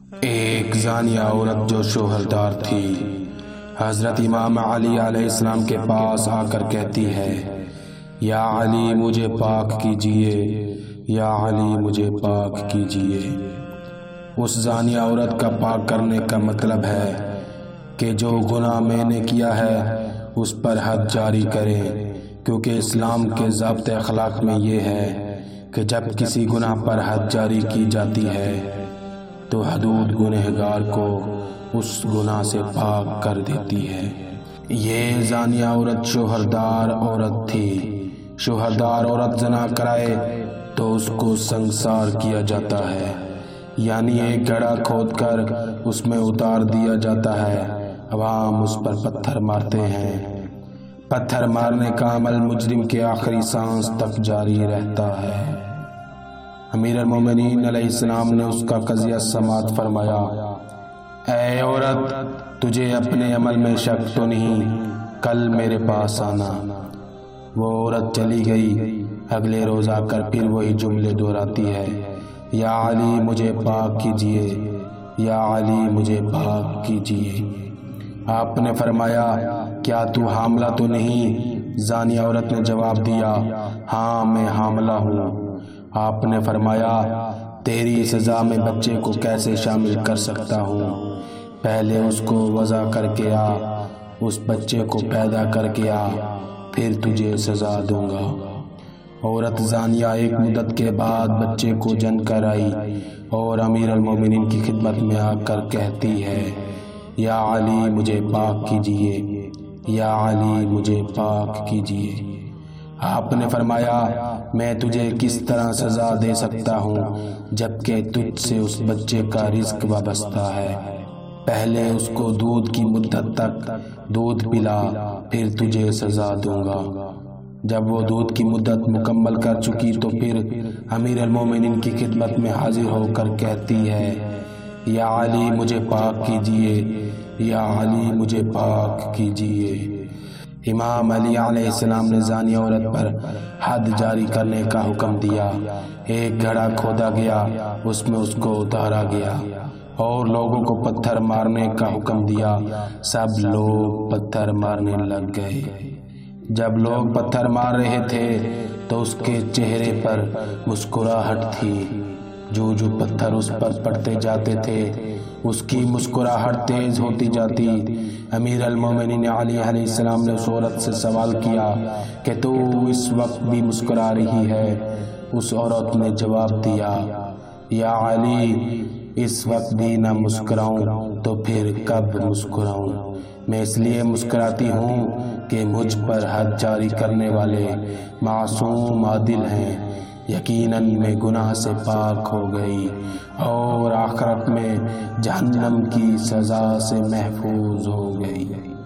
ایک زانیہ عورت جو شوہردار تھی حضرت امام علی علیہ السلام کے پاس آ کر کہتی ہے، یا علی مجھے پاک کیجئے، یا علی مجھے پاک کیجئے۔ اس زانیہ عورت کا پاک کرنے کا مطلب ہے کہ جو گناہ میں نے کیا ہے اس پر حد جاری کریں، کیونکہ اسلام کے ضابط اخلاق میں یہ ہے کہ جب کسی گناہ پر حد جاری کی جاتی ہے تو حدود گنہگار کو اس گناہ سے پاک کر دیتی ہے۔ یہ زانیہ عورت شوہردار عورت تھی۔ شوہردار عورت زنا کرائے تو اس کو سنسار کیا جاتا ہے، یعنی ایک گڑھا کھود کر اس میں اتار دیا جاتا ہے۔ عوام اس پر پتھر مارتے ہیں۔ پتھر مارنے کا عمل مجرم کے آخری سانس تک جاری رہتا ہے۔ امیر المومنین علیہ السلام نے اس کا قضیہ سماعت فرمایا، اے عورت، تجھے اپنے عمل میں شک تو نہیں؟ کل میرے پاس آنا۔ وہ عورت چلی گئی۔ اگلے روز آ کر پھر وہی جملے دہراتی ہے، یا علی مجھے پاک کیجئے، یا علی مجھے پاک کیجئے۔ آپ نے فرمایا، کیا تو حاملہ تو نہیں؟ زانیہ عورت نے جواب دیا، ہاں میں حاملہ ہوں۔ آپ نے فرمایا، تیری سزا میں بچے کو کیسے شامل کر سکتا ہوں؟ پہلے اس کو وضع کر کے آ، اس بچے کو پیدا کر کے آ، پھر تجھے سزا دوں گا۔ عورت زانیہ ایک مدت کے بعد بچے کو جن کر آئی اور امیر المومنین کی خدمت میں آ کر کہتی ہے، یا علی مجھے پاک کیجئے، یا علی مجھے پاک کیجئے۔ آپ نے فرمایا، میں تجھے کس طرح سزا دے سکتا ہوں جبکہ تجھ سے اس بچے کا رزق وابستہ ہے؟ پہلے اس کو دودھ کی مدت تک دودھ پلا، پھر تجھے سزا دوں گا۔ جب وہ دودھ کی مدت مکمل کر چکی تو پھر امیر المومنین کی خدمت میں حاضر ہو کر کہتی ہے، یا علی مجھے پاک کیجئے، یا علی مجھے پاک کیجئے۔ امام علی علیہ السلام نے زانیہ عورت پر حد جاری کرنے کا حکم دیا۔ ایک گڑھا کھودا گیا، اس میں اس کو اتارا گیا اور لوگوں کو پتھر مارنے کا حکم دیا۔ سب لوگ پتھر مارنے لگ گئے۔ جب لوگ پتھر مار رہے تھے تو اس کے چہرے پر مسکراہٹ تھی۔ جو پتھر اس پر پڑتے جاتے تھے اس کی مسکراہٹ تیز ہوتی جاتی۔ امیر المومنین علی علیہ السلام نے اس عورت سے سوال کیا کہ تو اس وقت بھی مسکرا رہی ہے؟ اس عورت نے جواب دیا، یا علی اس وقت بھی نہ مسکراؤں تو پھر کب مسکراؤں؟ میں اس لیے مسکراتی ہوں کہ مجھ پر حد جاری کرنے والے معصوم عادل ہیں۔ یقیناً میں گناہ سے پاک ہو گئی اور آخرت میں جہنم کی سزا سے محفوظ ہو گئی۔